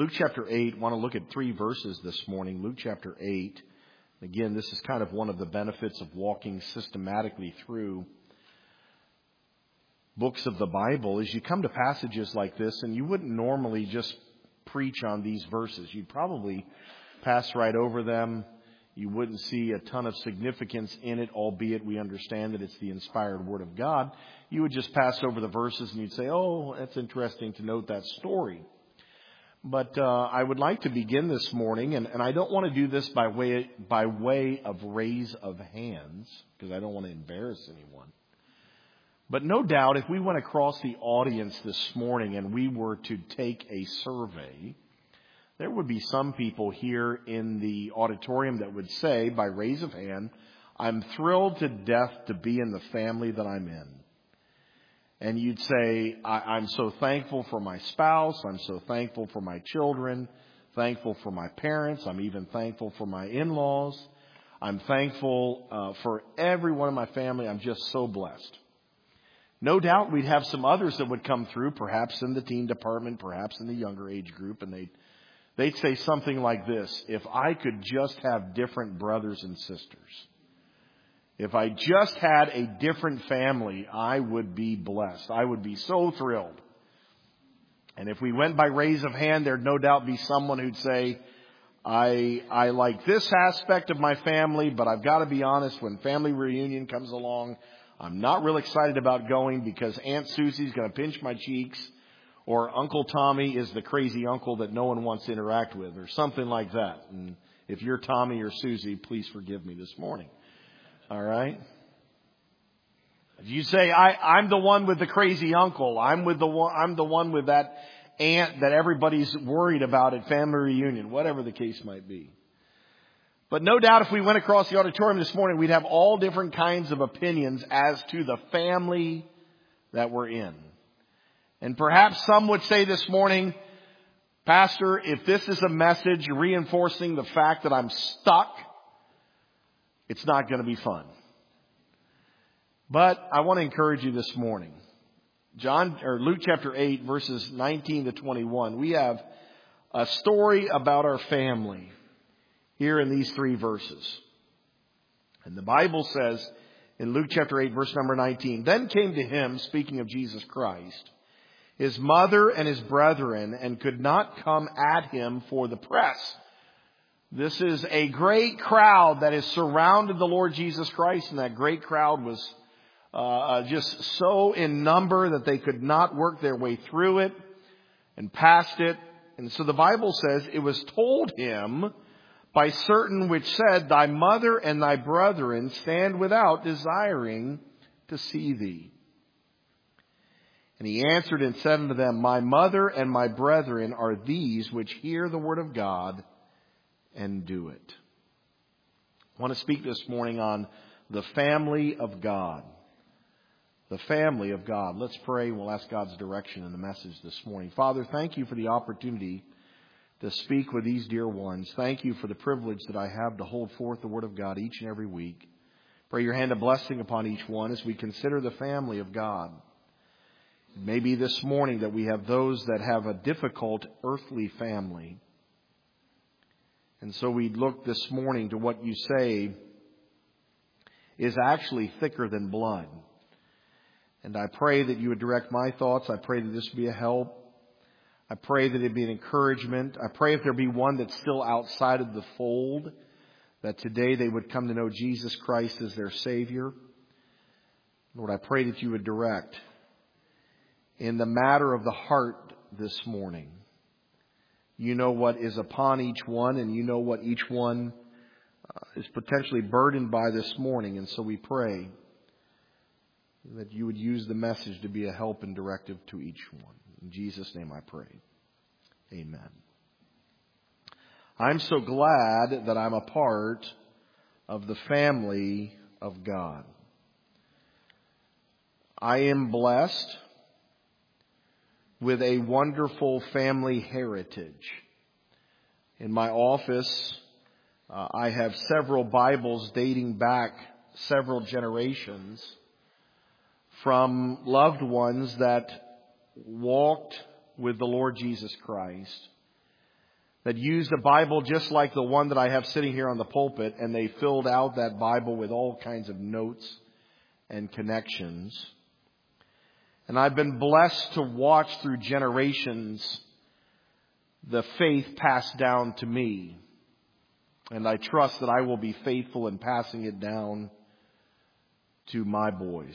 Luke chapter 8, I want to look at 3 verses this morning. Luke chapter 8. Again, this is kind of one of the benefits of walking systematically through books of the Bible, is you come to passages like this and you wouldn't normally just preach on these verses. You'd probably pass right over them. You wouldn't see a ton of significance in it, albeit we understand that it's the inspired Word of God. You would just pass over the verses and you'd say, oh, that's interesting to note that story. But I would like to begin this morning, and I don't want to do this by way of raise of hands, because I don't want to embarrass anyone. But no doubt, if we went across the audience this morning and we were to take a survey, there would be some people here in the auditorium that would say, by raise of hand, I'm thrilled to death to be in the family that I'm in. And you'd say, I'm so thankful for my spouse. I'm so thankful for my children, thankful for my parents. I'm even thankful for my in-laws. I'm thankful for everyone in my family. I'm just so blessed. No doubt we'd have some others that would come through, perhaps in the teen department, perhaps in the younger age group, and they'd say something like this: if I could just have different brothers and sisters, if I just had a different family, I would be blessed. I would be so thrilled. And if we went by raise of hand, there'd no doubt be someone who'd say, I like this aspect of my family, but I've got to be honest, when family reunion comes along, I'm not real excited about going because Aunt Susie's going to pinch my cheeks, or Uncle Tommy is the crazy uncle that no one wants to interact with, or something like that. And if you're Tommy or Susie, please forgive me this morning. All right? If you say, I'm the one with the crazy uncle, I'm the one with that aunt that everybody's worried about at family reunion, whatever the case might be. But no doubt if we went across the auditorium this morning, we'd have all different kinds of opinions as to the family that we're in. And perhaps some would say this morning, Pastor, if this is a message reinforcing the fact that I'm stuck, it's not going to be fun. But I want to encourage you this morning. Luke chapter 8, verses 19 to 21. We have a story about our family here in these 3 verses. And the Bible says in Luke chapter 8, verse number 19, then came to him, speaking of Jesus Christ, his mother and his brethren, and could not come at him for the press. This is a great crowd that has surrounded the Lord Jesus Christ, and that great crowd was just so in number that they could not work their way through it and past it. And so the Bible says, it was told him by certain which said, thy mother and thy brethren stand without, desiring to see thee. And he answered and said unto them, my mother and my brethren are these which hear the word of God and do it. I want to speak this morning on the family of God. The family of God. Let's pray. We'll ask God's direction in the message this morning. Father, thank you for the opportunity to speak with these dear ones. Thank you for the privilege that I have to hold forth the word of God each and every week. Pray your hand of blessing upon each one as we consider the family of God. It may be this morning that we have those that have a difficult earthly family. And so we look this morning to what you say is actually thicker than blood. And I pray that you would direct my thoughts. I pray that this would be a help. I pray that it be an encouragement. I pray if there be one that's still outside of the fold, that today they would come to know Jesus Christ as their Savior. Lord, I pray that you would direct in the matter of the heart this morning. You know what is upon each one, and you know what each one is potentially burdened by this morning. And so we pray that you would use the message to be a help and directive to each one. In Jesus' name I pray. Amen. I'm so glad that I'm a part of the family of God. I am blessed with a wonderful family heritage. In my office, I have several Bibles dating back several generations from loved ones that walked with the Lord Jesus Christ. that used a Bible just like the one that I have sitting here on the pulpit, and they filled out that Bible with all kinds of notes and connections. And I've been blessed to watch through generations the faith passed down to me. And I trust that I will be faithful in passing it down to my boys.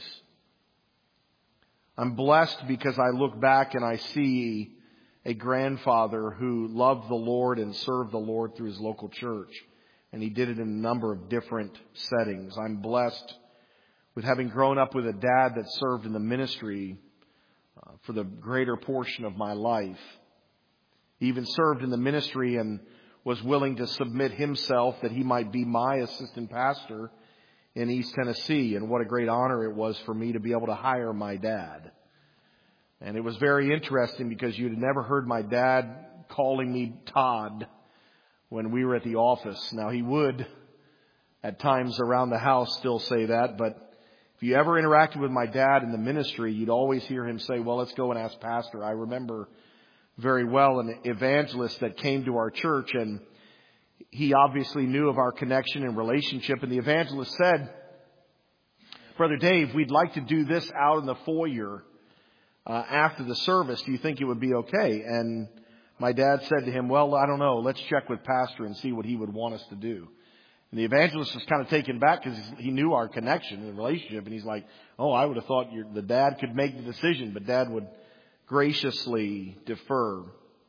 I'm blessed because I look back and I see a grandfather who loved the Lord and served the Lord through his local church. And he did it in a number of different settings. I'm blessed with having grown up with a dad that served in the ministry for the greater portion of my life. He even served in the ministry and was willing to submit himself that he might be my assistant pastor in East Tennessee. And what a great honor it was for me to be able to hire my dad. And it was very interesting because you'd never heard my dad calling me Todd when we were at the office. Now, he would at times around the house still say that, but if you ever interacted with my dad in the ministry, you'd always hear him say, well, let's go and ask Pastor. I remember very well an evangelist that came to our church, and he obviously knew of our connection and relationship. And the evangelist said, Brother Dave, we'd like to do this out in the foyer after the service. Do you think it would be okay? And my dad said to him, well, I don't know. Let's check with Pastor and see what he would want us to do. And the evangelist was kind of taken back because he knew our connection and relationship. And he's like, oh, I would have thought the dad could make the decision, but Dad would graciously defer.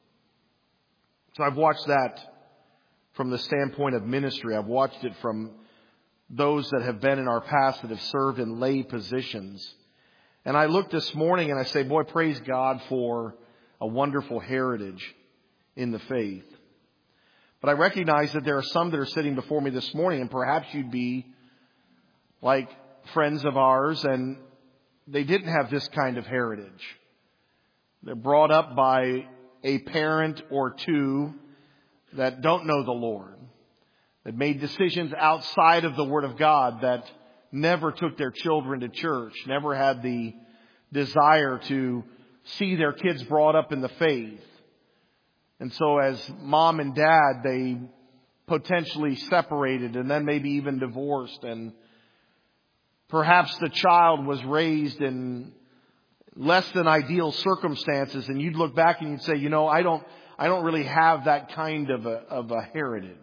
So I've watched that from the standpoint of ministry. I've watched it from those that have been in our past that have served in lay positions. And I look this morning and I say, boy, praise God for a wonderful heritage in the faith. But I recognize that there are some that are sitting before me this morning, and perhaps you'd be like friends of ours, and they didn't have this kind of heritage. They're brought up by a parent or two that don't know the Lord, that made decisions outside of the Word of God, that never took their children to church, never had the desire to see their kids brought up in the faith. And so as mom and dad, they potentially separated and then maybe even divorced. And perhaps the child was raised in less than ideal circumstances. And you'd look back and you'd say, you know, I don't really have that kind of a heritage.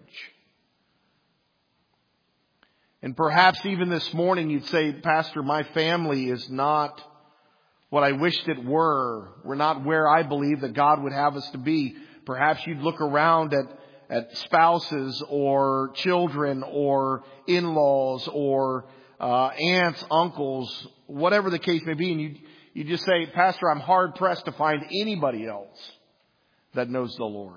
And perhaps even this morning you'd say, Pastor, my family is not what I wished it were. We're not where I believe that God would have us to be. Perhaps you'd look around at spouses or children or in-laws or aunts, uncles, whatever the case may be. And you just say, Pastor, I'm hard pressed to find anybody else that knows the Lord.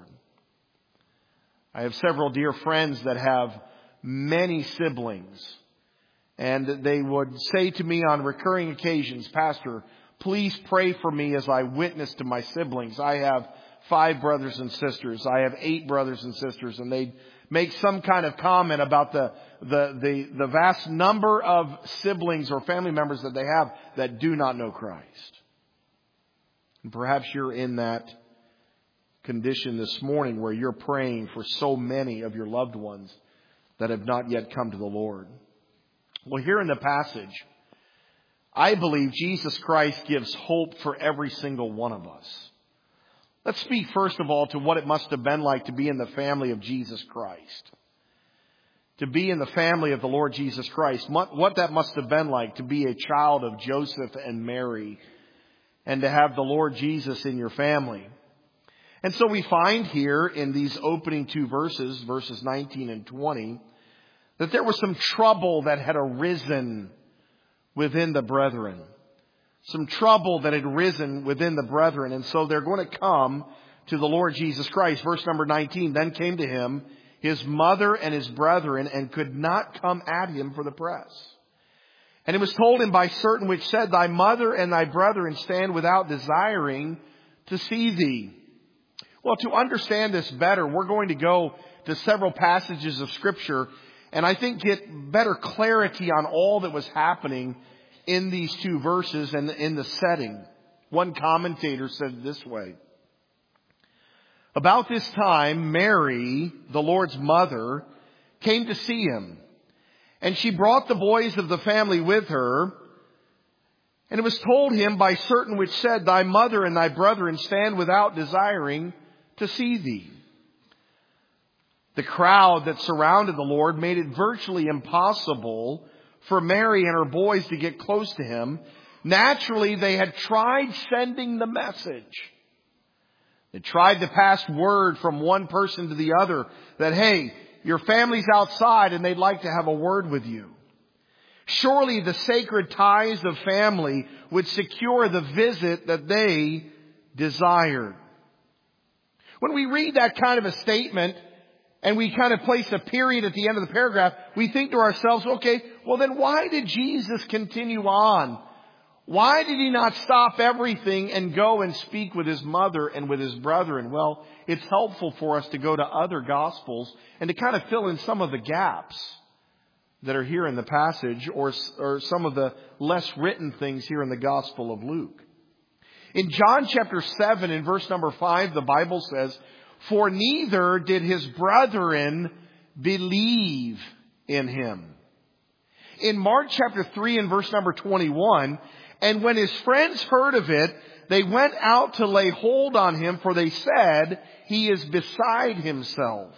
I have several dear friends that have many siblings, and they would say to me on recurring occasions, Pastor, please pray for me as I witness to my siblings. I have 5 brothers and sisters. I have 8 brothers and sisters, and they'd make some kind of comment about the vast number of siblings or family members that they have that do not know Christ. And perhaps you're in that condition this morning where you're praying for so many of your loved ones that have not yet come to the Lord. Well, here in the passage, I believe Jesus Christ gives hope for every single one of us. Let's speak first of all to what it must have been like to be in the family of Jesus Christ. To be in the family of the Lord Jesus Christ. What that must have been like to be a child of Joseph and Mary and to have the Lord Jesus in your family. And so we find here in these opening 2 verses, verses 19 and 20, that there was some trouble that had arisen within the brethren. Some trouble that had risen within the brethren. And so they're going to come to the Lord Jesus Christ. Verse number 19, then came to him his mother and his brethren, and could not come at him for the press. And it was told him by certain which said, thy mother and thy brethren stand without, desiring to see thee. Well, to understand this better, we're going to go to several passages of Scripture and I think get better clarity on all that was happening in these 2 verses and in the setting. One commentator said it this way. About this time, Mary, the Lord's mother, came to see him. And she brought the boys of the family with her. And it was told him by certain which said, Thy mother and thy brethren stand without, desiring to see thee. The crowd that surrounded the Lord made it virtually impossible for Mary and her boys to get close to him. Naturally, they had tried sending the message. They tried to pass word from one person to the other that, hey, your family's outside and they'd like to have a word with you. Surely the sacred ties of family would secure the visit that they desired. When we read that kind of a statement and we kind of place a period at the end of the paragraph, we think to ourselves, okay, well then why did Jesus continue on? Why did he not stop everything and go and speak with his mother and with his brethren? Well, it's helpful for us to go to other Gospels and to kind of fill in some of the gaps that are here in the passage or some of the less written things here in the Gospel of Luke. In John chapter 7 in verse number 5, the Bible says, For neither did his brethren believe in him. In Mark chapter 3 and verse number 21, And when his friends heard of it, they went out to lay hold on him, for they said, He is beside himself.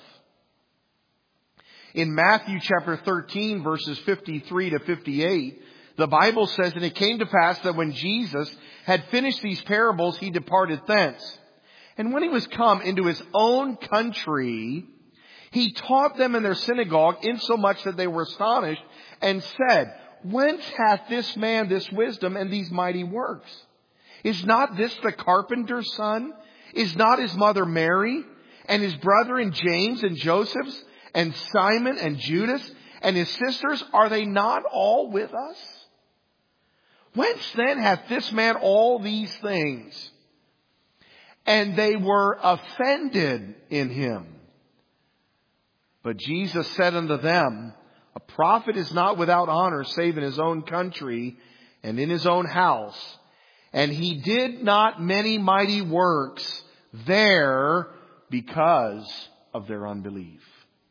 In Matthew chapter 13, verses 53 to 58, the Bible says, And it came to pass that when Jesus had finished these parables, he departed thence. And when he was come into his own country, he taught them in their synagogue, insomuch that they were astonished, and said, Whence hath this man this wisdom and these mighty works? Is not this the carpenter's son? Is not his mother Mary, and his brethren James and Joseph, and Simon and Judas, and his sisters? Are they not all with us? Whence then hath this man all these things? And they were offended in him. But Jesus said unto them, A prophet is not without honor, save in his own country and in his own house. And he did not many mighty works there because of their unbelief.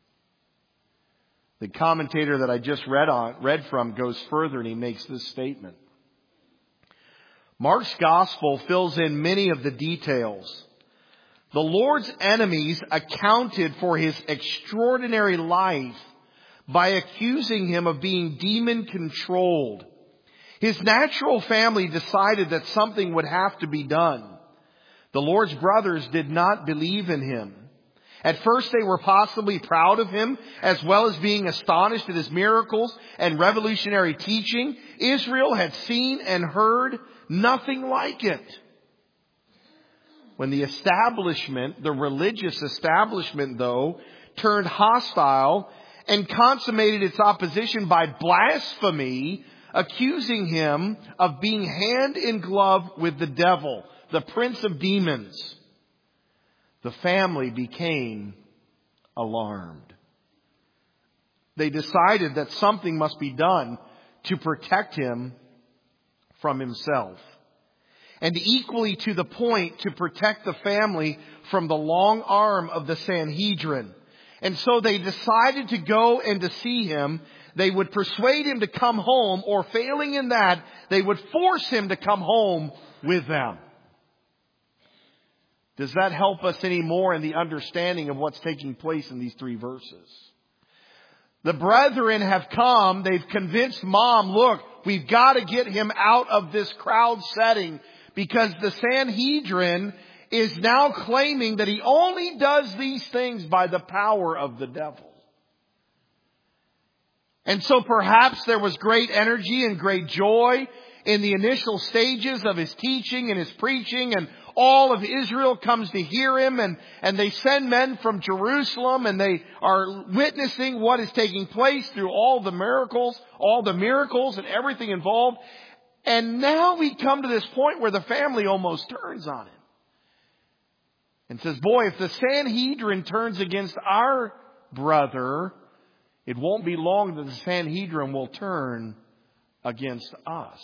The commentator that I just read from goes further and he makes this statement. Mark's gospel fills in many of the details. The Lord's enemies accounted for his extraordinary life by accusing him of being demon-controlled. His natural family decided that something would have to be done. The Lord's brothers did not believe in him. At first they were possibly proud of him, as well as being astonished at his miracles and revolutionary teaching. Israel had seen and heard nothing like it. When the establishment, the religious establishment though, turned hostile and consummated its opposition by blasphemy, accusing him of being hand in glove with the devil, the prince of demons, the family became alarmed. They decided that something must be done to protect him from himself. And equally to the point, to protect the family from the long arm of the Sanhedrin. And so they decided to go and to see him. They would persuade him to come home, or failing in that, they would force him to come home with them. Does that help us any more in the understanding of what's taking place in these three verses? The brethren have come. They've convinced mom, look, we've got to get him out of this crowd setting, because the Sanhedrin is now claiming that he only does these things by the power of the devil. And so perhaps there was great energy and great joy in the initial stages of his teaching and his preaching, and all of Israel comes to hear him, and they send men from Jerusalem, and they are witnessing what is taking place through all the miracles and everything involved. And now we come to this point where the family almost turns on him and says, boy, if the Sanhedrin turns against our brother, it won't be long that the Sanhedrin will turn against us.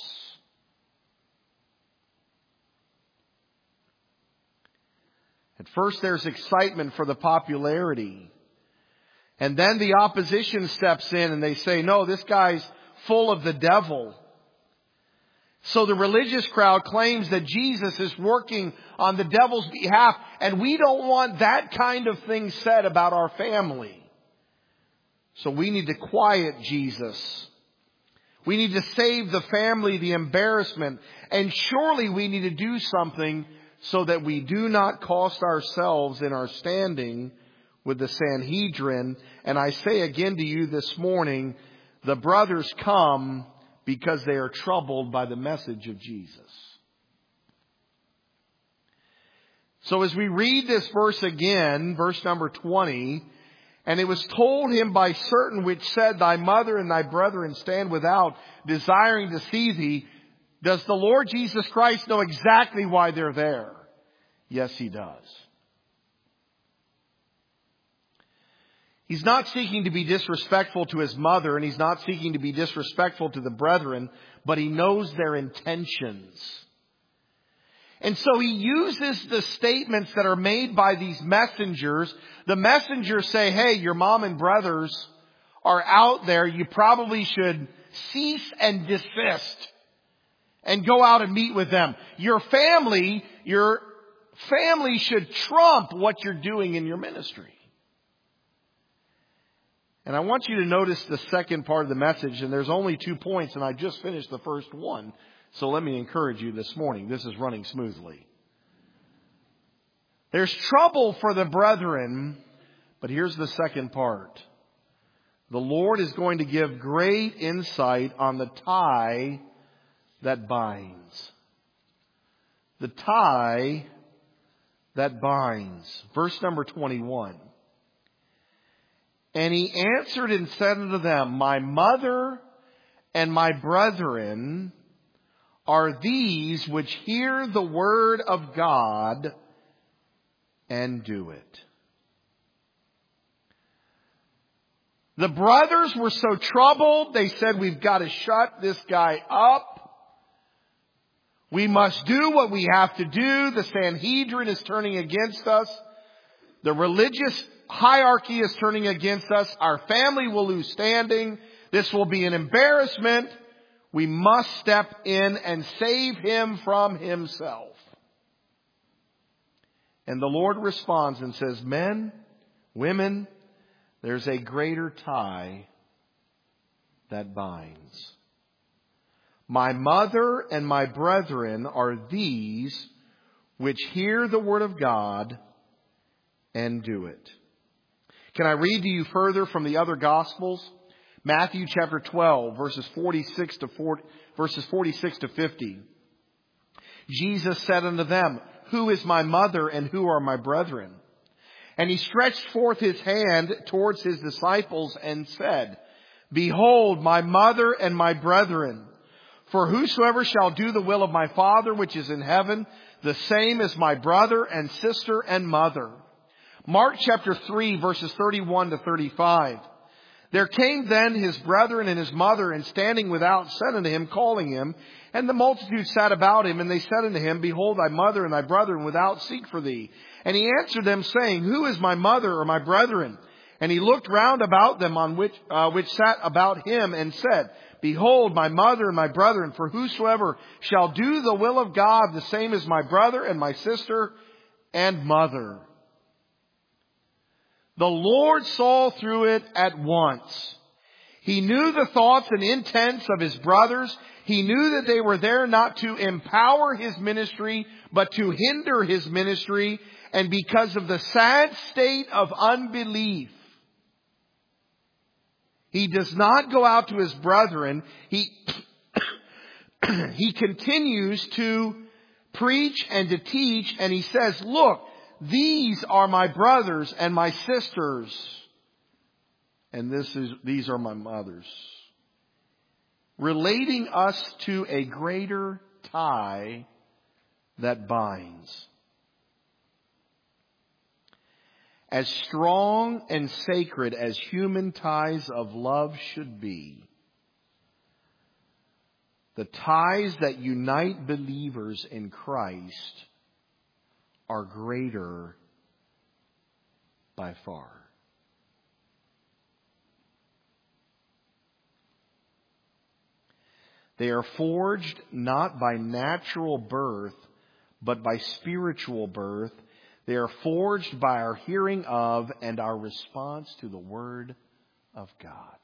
At first there's excitement for the popularity. And then the opposition steps in and they say, no, this guy's full of the devil. So the religious crowd claims that Jesus is working on the devil's behalf, and we don't want that kind of thing said about our family. So we need to quiet Jesus. We need to save the family the embarrassment. And surely we need to do something so that we do not cost ourselves in our standing with the Sanhedrin. And I say again to you this morning, the brothers come because they are troubled by the message of Jesus. So as we read this verse again, verse number 20, and it was told him by certain which said, thy mother and thy brethren stand without, desiring to see thee. Does the Lord Jesus Christ know exactly why they're there? Yes, He does. He's not seeking to be disrespectful to His mother, and He's not seeking to be disrespectful to the brethren, but He knows their intentions. And so He uses the statements that are made by these messengers. The messengers say, hey, your mom and brothers are out there. You probably should cease and desist and go out and meet with them. Your family should trump what you're doing in your ministry. And I want you to notice the second part of the message, and there's only 2 points, and I just finished the first one. So let me encourage you this morning. This is running smoothly. There's trouble for the brethren, but here's the second part. The Lord is going to give great insight on the tie that binds. The tie that binds. Verse number 21. And he answered and said unto them, my mother and my brethren are these which hear the word of God and do it. The brothers were so troubled, they said, we've got to shut this guy up. We must do what we have to do. The Sanhedrin is turning against us. The religious hierarchy is turning against us. Our family will lose standing. This will be an embarrassment. We must step in and save him from himself. And the Lord responds and says, men, women, there's a greater tie that binds. My mother and my brethren are these which hear the word of God and do it. Can I read to you further from the other Gospels? Matthew chapter 12, verses 46 to 50. Jesus said unto them, who is my mother and who are my brethren? And he stretched forth his hand towards his disciples and said, behold, my mother and my brethren. For whosoever shall do the will of my Father which is in heaven, the same is my brother and sister and mother. Mark chapter 3, verses 31 to 35. There came then his brethren and his mother, and standing without said unto him, calling him. And the multitude sat about him, and they said unto him, behold, thy mother and thy brethren without seek for thee. And he answered them, saying, who is my mother or my brethren? And he looked round about them on which sat about him, and said, behold, my mother and my brethren, for whosoever shall do the will of God, the same is my brother and my sister and mother. The Lord saw through it at once. He knew the thoughts and intents of his brothers. He knew that they were there not to empower his ministry, but to hinder his ministry. And because of the sad state of unbelief, he does not go out to his brethren. He continues to preach and to teach. And he says, look, these are my brothers and my sisters, and these are my mothers. Relating us to a greater tie that binds. As strong and sacred as human ties of love should be, the ties that unite believers in Christ are greater by far. They are forged not by natural birth, but by spiritual birth. They are forged by our hearing of and our response to the Word of God.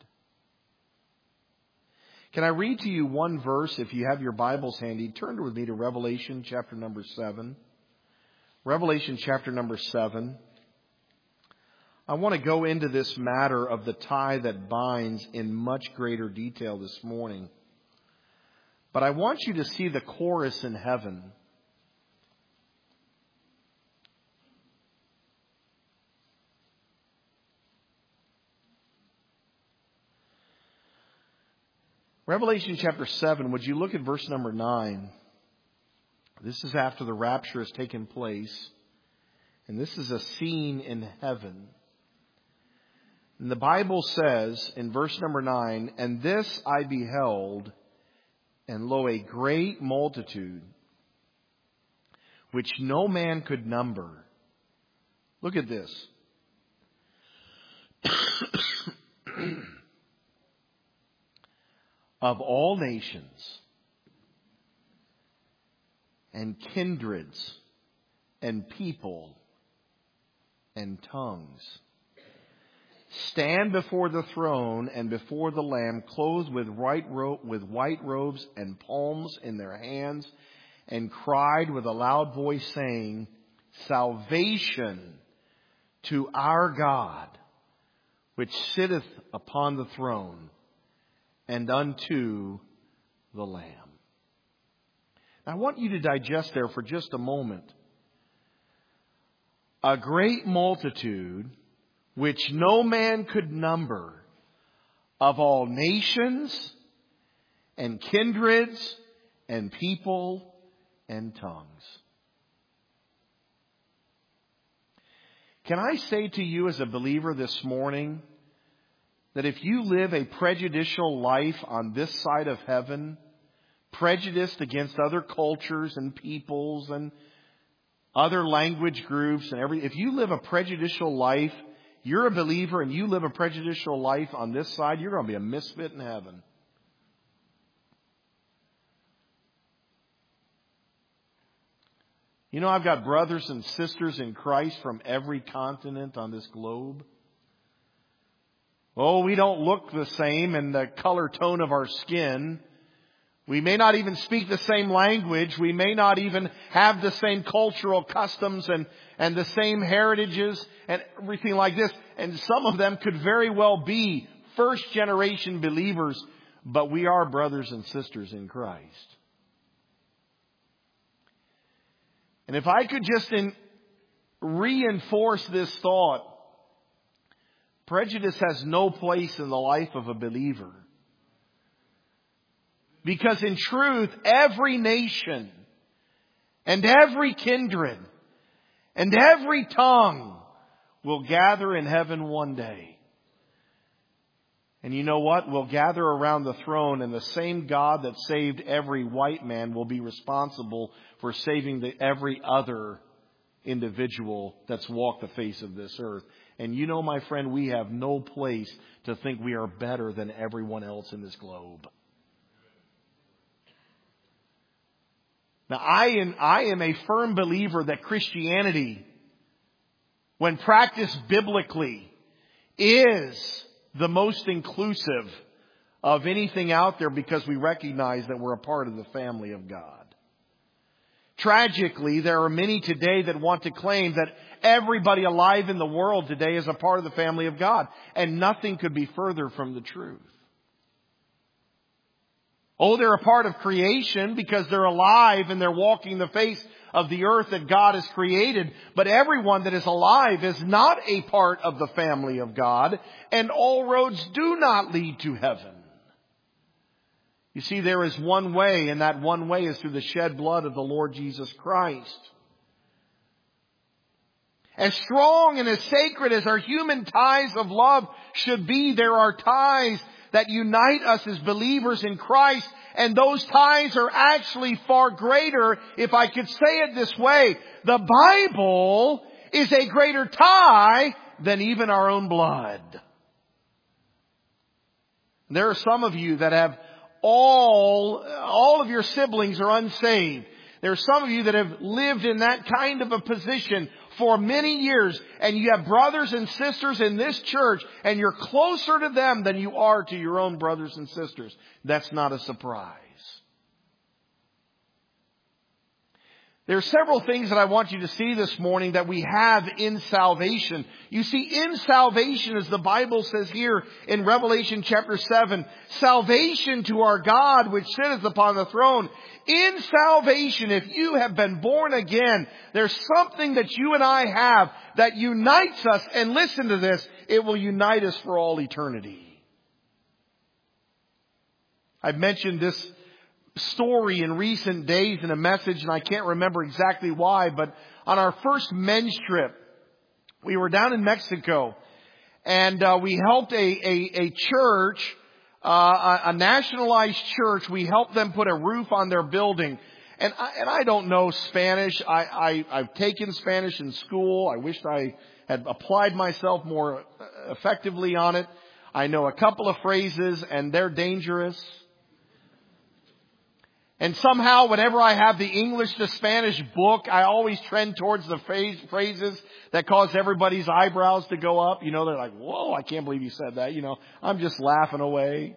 Can I read to you one verse? If you have your Bibles handy, turn with me to Revelation chapter number 7. Revelation chapter number 7. I want to go into this matter of the tie that binds in much greater detail this morning. But I want you to see the chorus in heaven. Revelation chapter 7, would you look at verse number 9? This is after the rapture has taken place. And this is a scene in heaven. And the Bible says in verse number 9, "And this I beheld, and lo, a great multitude, which no man could number." Look at this. "Of all nations, and kindreds, and people, and tongues, stand before the throne and before the Lamb, clothed with white robes and palms in their hands, and cried with a loud voice, saying, Salvation to our God, which sitteth upon the throne, and unto the Lamb." Now, I want you to digest there for just a moment. A great multitude, which no man could number, of all nations and kindreds and people and tongues. Can I say to you as a believer this morning that if you live a prejudicial life on this side of heaven, prejudiced against other cultures and peoples and other language groups and if you live a prejudicial life, you're a believer and you live a prejudicial life on this side, you're going to be a misfit in heaven. You know, I've got brothers and sisters in Christ from every continent on this globe. Oh, we don't look the same in the color tone of our skin. We may not even speak the same language. We may not even have the same cultural customs and the same heritages and everything like this. And some of them could very well be first generation believers, but we are brothers and sisters in Christ. And if I could just reinforce this thought, prejudice has no place in the life of a believer. Because in truth, every nation and every kindred and every tongue will gather in heaven one day. And you know what? We'll gather around the throne, and the same God that saved every white man will be responsible for saving every other individual that's walked the face of this earth. And you know, my friend, we have no place to think we are better than everyone else in this globe. Now, I am a firm believer that Christianity, when practiced biblically, is the most inclusive of anything out there because we recognize that we're a part of the family of God. Tragically, there are many today that want to claim that everybody alive in the world today is a part of the family of God. And nothing could be further from the truth. Oh, they're a part of creation because they're alive and they're walking the face of the earth that God has created. But everyone that is alive is not a part of the family of God. And all roads do not lead to heaven. You see, there is one way, and that one way is through the shed blood of the Lord Jesus Christ. As strong and as sacred as our human ties of love should be, there are ties that unite us as believers in Christ. And those ties are actually far greater, if I could say it this way. The Bible is a greater tie than even our own blood. There are some of you that have all of your siblings are unsaved. There are some of you that have lived in that kind of a position for many years, and you have brothers and sisters in this church, and you're closer to them than you are to your own brothers and sisters. That's not a surprise. There are several things that I want you to see this morning that we have in salvation. You see, in salvation, as the Bible says here in Revelation chapter 7, salvation to our God which sitteth upon the throne. In salvation, if you have been born again, there's something that you and I have that unites us. And listen to this, it will unite us for all eternity. I've mentioned this story in recent days in a message, and I can't remember exactly why, but on our first men's trip, we were down in Mexico, and we helped a church, a nationalized church. We helped them put a roof on their building. And I don't know Spanish. I've taken Spanish in school. I wished I had applied myself more effectively on it. I know a couple of phrases, and they're dangerous. And somehow, whenever I have the English to Spanish book, I always trend towards the phrases that cause everybody's eyebrows to go up. You know, they're like, whoa, I can't believe you said that. You know, I'm just laughing away.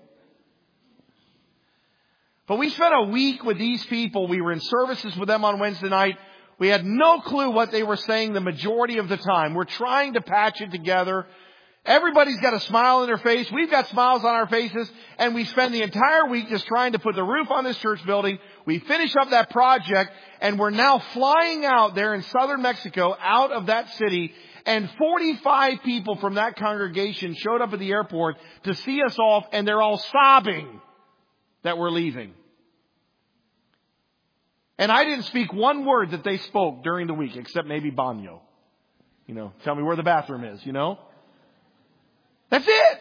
But we spent a week with these people. We were in services with them on Wednesday night. We had no clue what they were saying the majority of the time. We're trying to patch it together. Everybody's got a smile on their face. We've got smiles on our faces. And we spend the entire week just trying to put the roof on this church building. We finish up that project. And we're now flying out there in southern Mexico, out of that city. And 45 people from that congregation showed up at the airport to see us off. And they're all sobbing that we're leaving. And I didn't speak one word that they spoke during the week, except maybe baño. You know, tell me where the bathroom is, you know. That's it.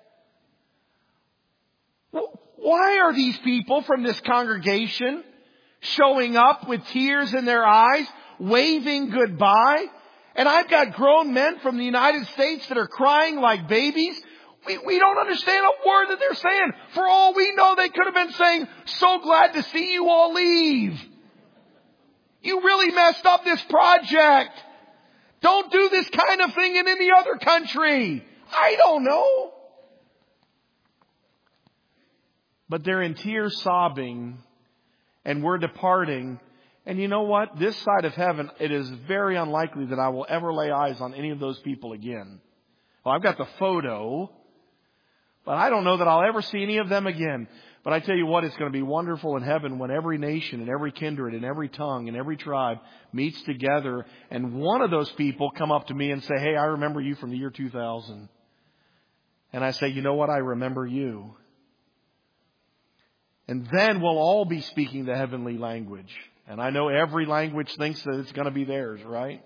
Why are these people from this congregation showing up with tears in their eyes, waving goodbye? And I've got grown men from the United States that are crying like babies. We don't understand a word that they're saying. For all we know, they could have been saying, so glad to see you all leave. You really messed up this project. Don't do this kind of thing in any other country. I don't know. But they're in tears sobbing, and we're departing. And you know what? This side of heaven, it is very unlikely that I will ever lay eyes on any of those people again. Well, I've got the photo, but I don't know that I'll ever see any of them again. But I tell you what, it's going to be wonderful in heaven when every nation and every kindred and every tongue and every tribe meets together, and one of those people come up to me and say, hey, I remember you from the year 2000. And I say, you know what? I remember you. And then we'll all be speaking the heavenly language. And I know every language thinks that it's going to be theirs, right?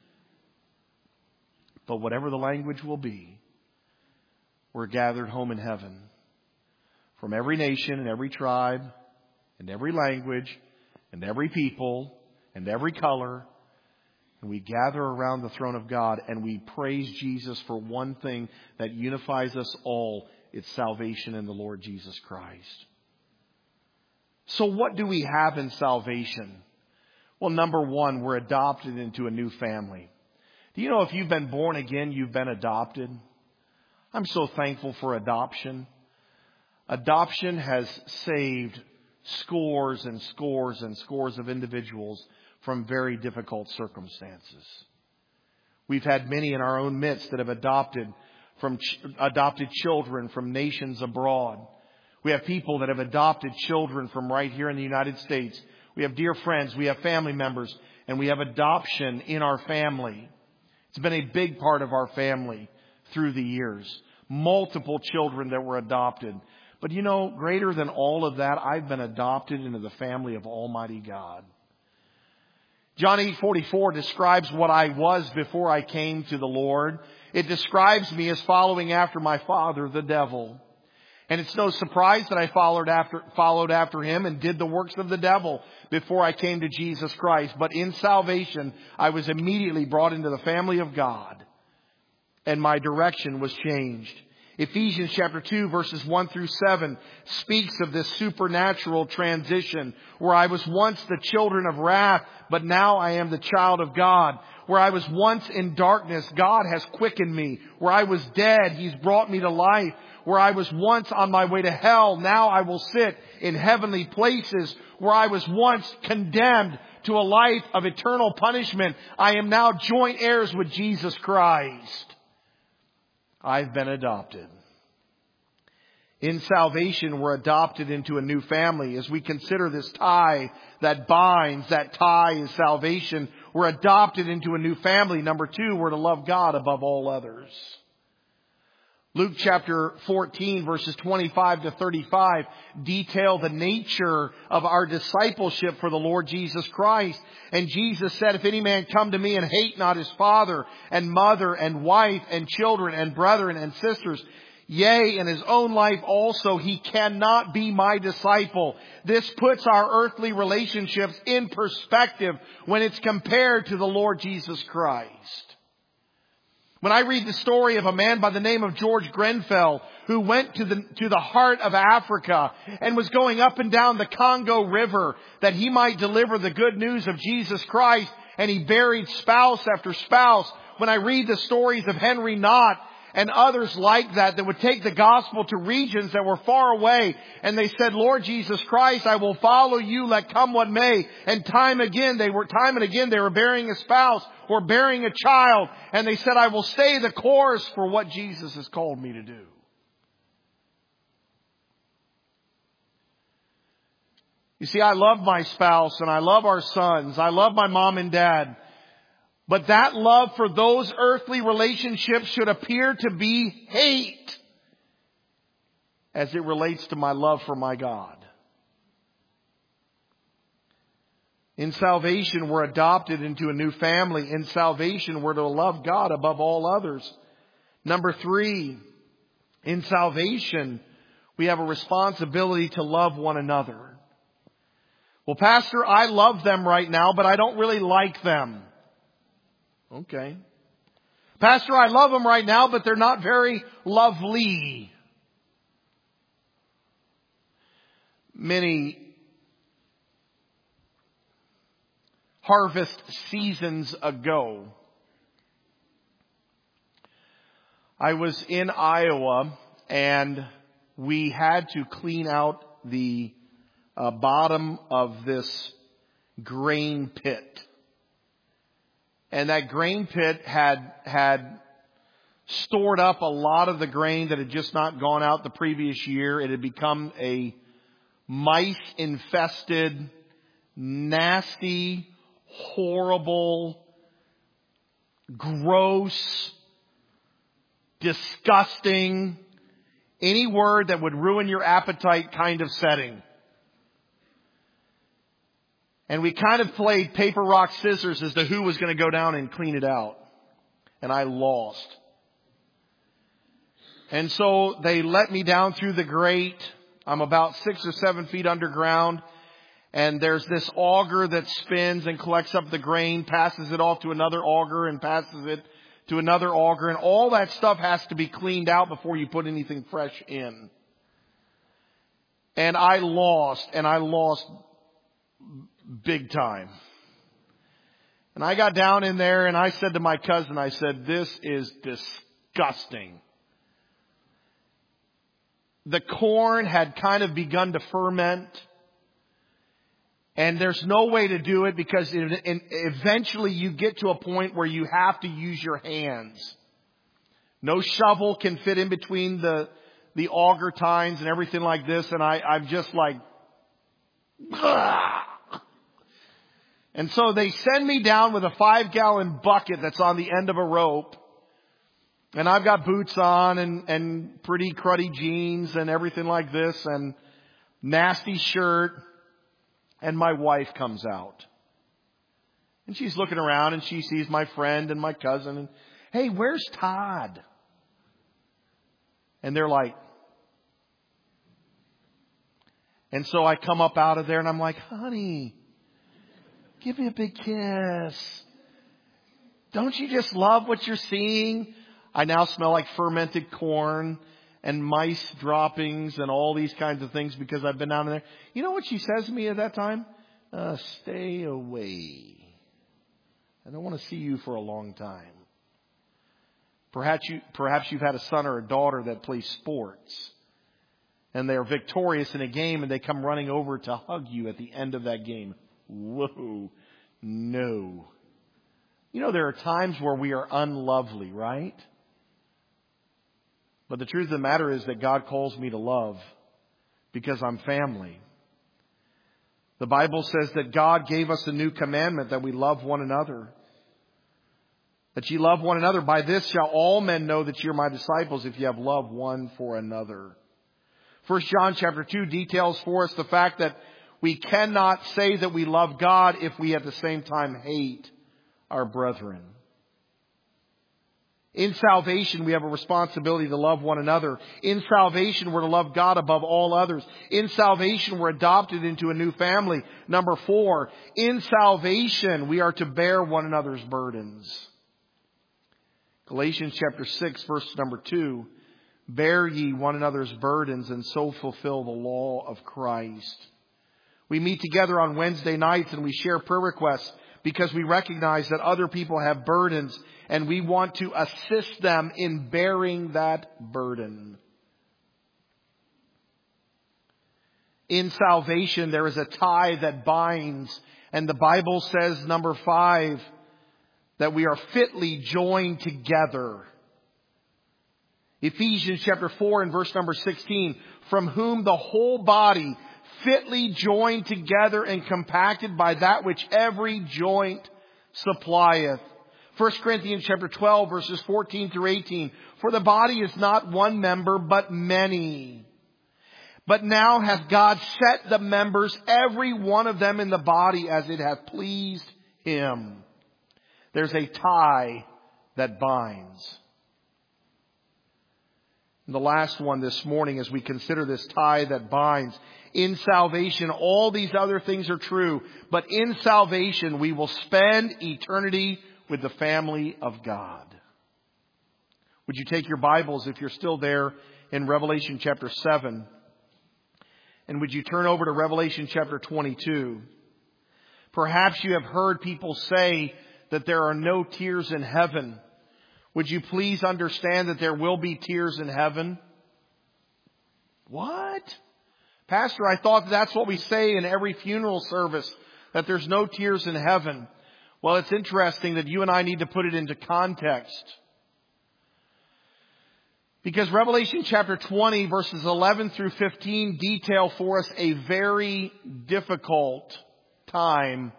But whatever the language will be, we're gathered home in heaven. From every nation and every tribe and every language and every people and every color. And we gather around the throne of God and we praise Jesus for one thing that unifies us all. It's salvation in the Lord Jesus Christ. So what do we have in salvation? Well, number one, we're adopted into a new family. Do you know if you've been born again, you've been adopted? I'm so thankful for adoption. Adoption has saved scores and scores and scores of individuals from very difficult circumstances. We've had many in our own midst that have adopted children from nations abroad. We have people that have adopted children from right here in the United States. We have dear friends, we have family members, and we have adoption in our family. It's been a big part of our family through the years. Multiple children that were adopted. But you know, greater than all of that, I've been adopted into the family of Almighty God. John 8:44 describes what I was before I came to the Lord. It describes me as following after my father, the devil. And it's no surprise that I followed after him and did the works of the devil before I came to Jesus Christ. But in salvation, I was immediately brought into the family of God. and my direction was changed. Ephesians chapter 2 verses 1 through 7 speaks of this supernatural transition where I was once the children of wrath, but now I am the child of God. Where I was once in darkness, God has quickened me. Where I was dead, He's brought me to life. Where I was once on my way to hell, now I will sit in heavenly places. Where I was once condemned to a life of eternal punishment, I am now joint heirs with Jesus Christ. I've been adopted. In salvation, we're adopted into a new family. As we consider this tie that binds, that tie is salvation. We're adopted into a new family. Number 2, we're to love God above all others. Luke chapter 14 verses 25 to 35 detail the nature of our discipleship for the Lord Jesus Christ. And Jesus said, if any man come to me and hate not his father and mother and wife and children and brethren and sisters, yea, in his own life also, he cannot be my disciple. This puts our earthly relationships in perspective when it's compared to the Lord Jesus Christ. When I read the story of a man by the name of George Grenfell who went to the heart of Africa and was going up and down the Congo River that he might deliver the good news of Jesus Christ, and he buried spouse after spouse. When I read the stories of Henry Knott and others like that would take the gospel to regions that were far away, and they said, Lord Jesus Christ, I will follow you, let come what may. And time and again they were burying a spouse or burying a child, and they said, I will stay the course for what Jesus has called me to do. You see, I love my spouse and I love our sons. I love my mom and dad. But that love for those earthly relationships should appear to be hate as it relates to my love for my God. In salvation, we're adopted into a new family. In salvation, we're to love God above all others. Number 3, in salvation, we have a responsibility to love one another. Well, Pastor, I love them right now, but I don't really like them. Okay. Pastor, I love them right now, but they're not very lovely. Many harvest seasons ago, I was in Iowa and we had to clean out the bottom of this grain pit. And that grain pit had stored up a lot of the grain that had just not gone out the previous year. It had become a mice-infested, nasty, horrible, gross, disgusting, any word that would ruin your appetite kind of setting. And we kind of played paper, rock, scissors as to who was going to go down and clean it out. And I lost. And so they let me down through the grate. I'm about 6 or 7 feet underground. And there's this auger that spins and collects up the grain, passes it off to another auger and passes it to another auger. And all that stuff has to be cleaned out before you put anything fresh in. And I lost big time. And I got down in there and I said to my cousin, I said, this is disgusting. The corn had kind of begun to ferment. And there's no way to do it because eventually you get to a point where you have to use your hands. No shovel can fit in between the auger tines and everything like this. And I'm just like, ugh. And so they send me down with a 5-gallon bucket that's on the end of a rope. And I've got boots on and pretty cruddy jeans and everything like this and nasty shirt. And my wife comes out. And she's looking around and she sees my friend and my cousin. And, hey, where's Todd? And they're like. And so I come up out of there and I'm like, honey, give me a big kiss. Don't you just love what you're seeing? I now smell like fermented corn and mice droppings and all these kinds of things because I've been down there. You know what she says to me at that time? Stay away. I don't want to see you for a long time. Perhaps you've had a son or a daughter that plays sports and they're victorious in a game and they come running over to hug you at the end of that game. Whoa, no. You know, there are times where we are unlovely, right? But the truth of the matter is that God calls me to love because I'm family. The Bible says that God gave us a new commandment, that we love one another. That ye love one another. By this shall all men know that you're my disciples, if you have love one for another. 1 John chapter 2 details for us the fact that we cannot say that we love God if we at the same time hate our brethren. In salvation, we have a responsibility to love one another. In salvation, we're to love God above all others. In salvation, we're adopted into a new family. Number 4, in salvation, we are to bear one another's burdens. Galatians chapter 6, verse number 2, bear ye one another's burdens and so fulfill the law of Christ. We meet together on Wednesday nights and we share prayer requests because we recognize that other people have burdens and we want to assist them in bearing that burden. In salvation, there is a tie that binds, and the Bible says, number 5, that we are fitly joined together. Ephesians chapter 4 and verse number 16, from whom the whole body fitly joined together and compacted by that which every joint supplieth. 1 Corinthians chapter 12 verses 14 through 18. For the body is not one member, but many. But now hath God set the members, every one of them in the body, as it hath pleased Him. There's a tie that binds. And the last one this morning, as we consider this tie that binds. In salvation, all these other things are true. But in salvation, we will spend eternity with the family of God. Would you take your Bibles, if you're still there, in Revelation chapter 7? And would you turn over to Revelation chapter 22? Perhaps you have heard people say that there are no tears in heaven. Would you please understand that there will be tears in heaven? What? Pastor, I thought that's what we say in every funeral service, that there's no tears in heaven. Well, it's interesting that you and I need to put it into context. Because Revelation chapter 20 verses 11 through 15 detail for us a very difficult time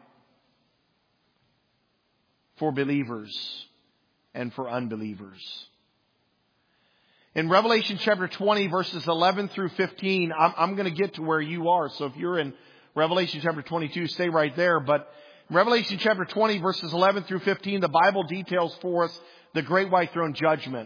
for believers and for unbelievers. In Revelation chapter 20 verses 11 through 15, I'm going to get to where you are. So if you're in Revelation chapter 22, stay right there. But in Revelation chapter 20 verses 11 through 15, the Bible details for us the great white throne judgment.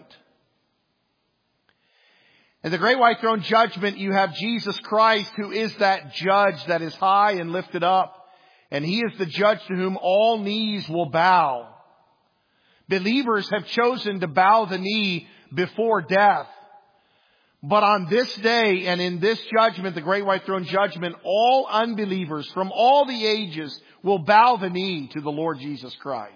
In the great white throne judgment, you have Jesus Christ, who is that judge that is high and lifted up. And He is the judge to whom all knees will bow. Believers have chosen to bow the knee before death. But on this day and in this judgment, the great white throne judgment, all unbelievers from all the ages will bow the knee to the Lord Jesus Christ.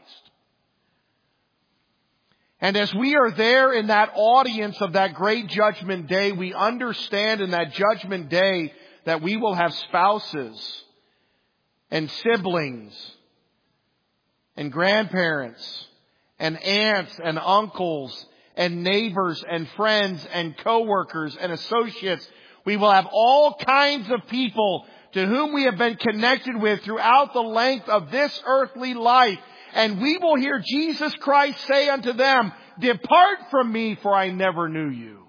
And as we are there in that audience of that great judgment day, we understand in that judgment day that we will have spouses and siblings and grandparents and aunts and uncles and neighbors and friends and coworkers and associates. We will have all kinds of people to whom we have been connected with throughout the length of this earthly life. And we will hear Jesus Christ say unto them, depart from me, for I never knew you.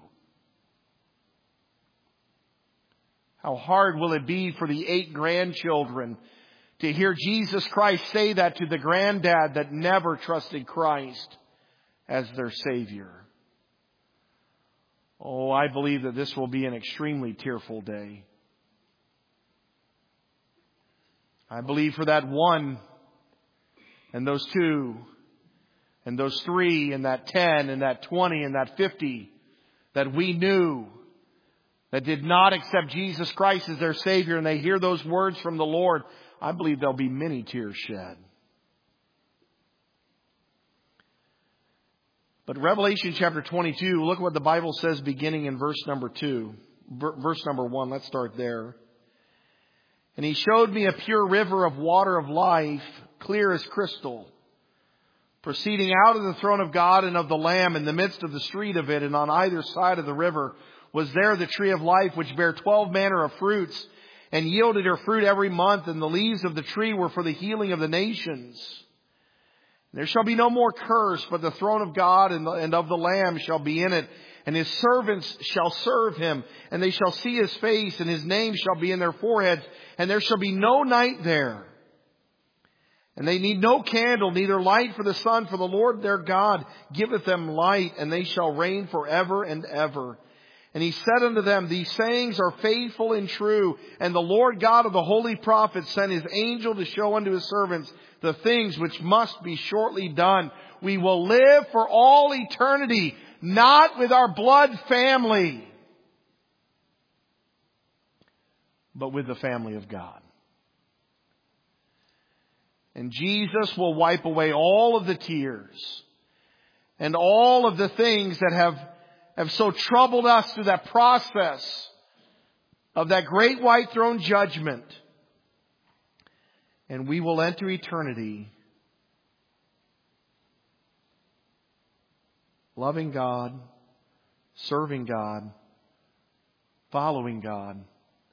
How hard will it be for the 8 grandchildren to hear Jesus Christ say that to the granddad that never trusted Christ as their Savior. Oh, I believe that this will be an extremely tearful day. I believe for that one and those 2 And those 3 and that 10 and that 20 and that 50 that we knew that did not accept Jesus Christ as their Savior, and they hear those words from the Lord, I believe there'll be many tears shed. But Revelation chapter 22, look what the Bible says beginning in verse number 2. Verse number 1, let's start there. And he showed me a pure river of water of life, clear as crystal, proceeding out of the throne of God and of the Lamb in the midst of the street of it. And on either side of the river was there the tree of life, which bare 12 manner of fruits, and yielded her fruit every month. And the leaves of the tree were for the healing of the nations. There shall be no more curse, but the throne of God and of the Lamb shall be in it. And His servants shall serve Him, and they shall see His face, and His name shall be in their foreheads. And there shall be no night there. And they need no candle, neither light for the sun, for the Lord their God giveth them light, and they shall reign forever and ever. And He said unto them, These sayings are faithful and true. And the Lord God of the holy prophets sent His angel to show unto His servants the things which must be shortly done. We will live for all eternity, not with our blood family, but with the family of God. And Jesus will wipe away all of the tears and all of the things that have so troubled us through that process of that great white throne judgment. And we will enter eternity loving God, serving God, following God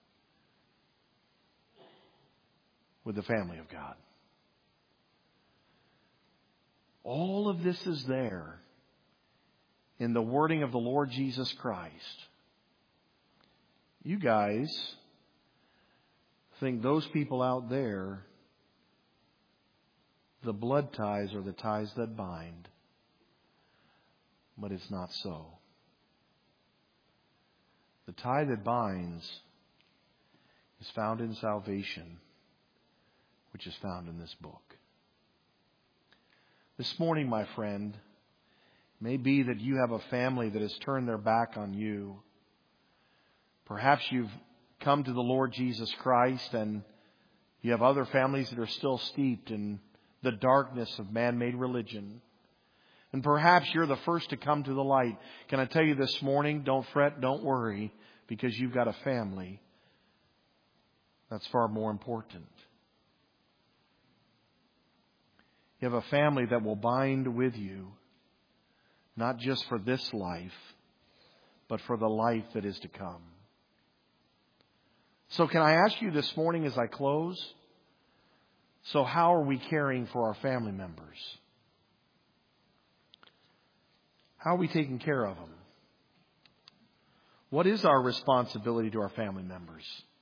with the family of God. All of this is there in the wording of the Lord Jesus Christ. You guys think those people out there, the blood ties are the ties that bind. But it's not so. The tie that binds is found in salvation, which is found in this book. This morning, my friend, it may be that you have a family that has turned their back on you. Perhaps you've come to the Lord Jesus Christ and you have other families that are still steeped in the darkness of man-made religion. And perhaps you're the first to come to the light. Can I tell you this morning, don't fret, don't worry, because you've got a family that's far more important. You have a family that will bind with you, not just for this life, but for the life that is to come. So can I ask you this morning as I close, so how are we caring for our family members? How are we taking care of them? What is our responsibility to our family members?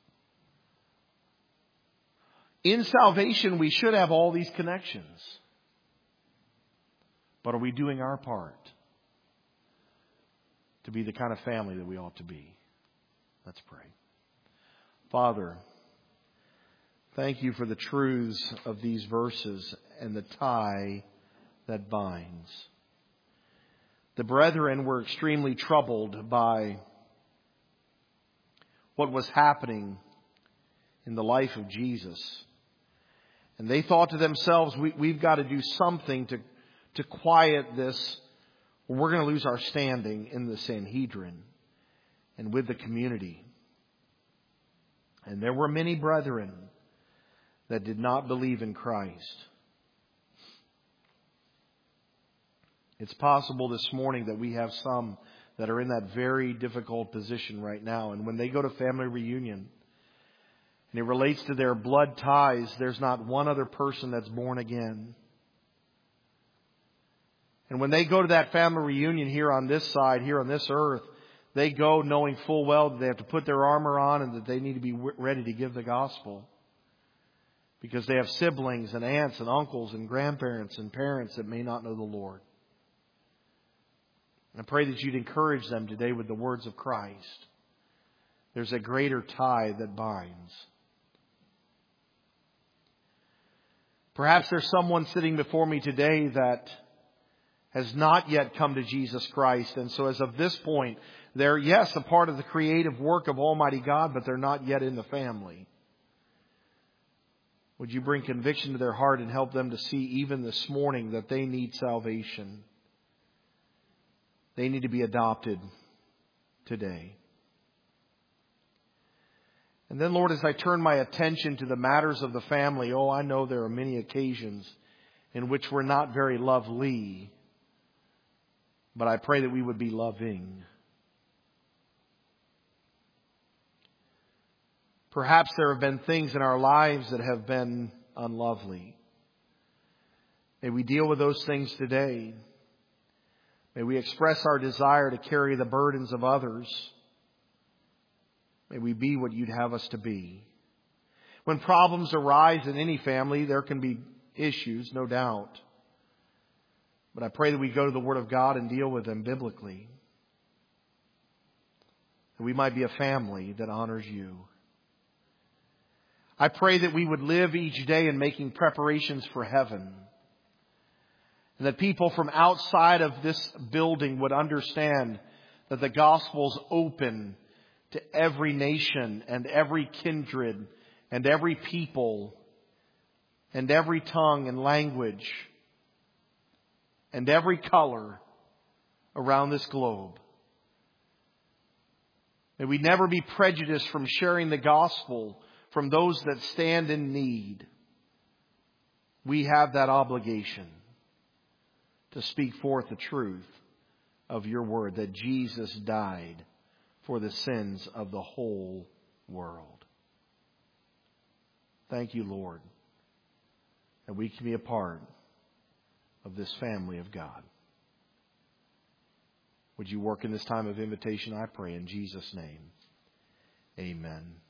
In salvation, we should have all these connections. But are we doing our part to be the kind of family that we ought to be? Let's pray. Father, thank you for the truths of these verses and the tie that binds. The brethren were extremely troubled by what was happening in the life of Jesus. And they thought to themselves, we've got to do something to quiet this, or we're going to lose our standing in the Sanhedrin and with the community. And there were many brethren that did not believe in Christ. It's possible this morning that we have some that are in that very difficult position right now. And when they go to family reunion and it relates to their blood ties, there's not one other person that's born again. And when they go to that family reunion here on this side, here on this earth, they go knowing full well that they have to put their armor on and that they need to be ready to give the gospel. Because they have siblings and aunts and uncles and grandparents and parents that may not know the Lord. I pray that you'd encourage them today with the words of Christ. There's a greater tie that binds. Perhaps there's someone sitting before me today that has not yet come to Jesus Christ. And so as of this point, they're, yes, a part of the creative work of Almighty God, but they're not yet in the family. Would you bring conviction to their heart and help them to see even this morning that they need salvation? They need to be adopted today. And then, Lord, as I turn my attention to the matters of the family, I know there are many occasions in which we're not very lovely, but I pray that we would be loving. Perhaps there have been things in our lives that have been unlovely. May we deal with those things today. May we express our desire to carry the burdens of others. May we be what you'd have us to be. When problems arise in any family, there can be issues, no doubt. But I pray that we go to the Word of God and deal with them biblically. That we might be a family that honors you. I pray that we would live each day in making preparations for heaven. And that people from outside of this building would understand that the gospel's open to every nation and every kindred and every people and every tongue and language and every color around this globe. May we never be prejudiced from sharing the gospel from those that stand in need. We have that obligation to speak forth the truth of your word, that Jesus died for the sins of the whole world. Thank you, Lord, that we can be a part of this family of God. Would you work in this time of invitation, I pray, in Jesus' name. Amen.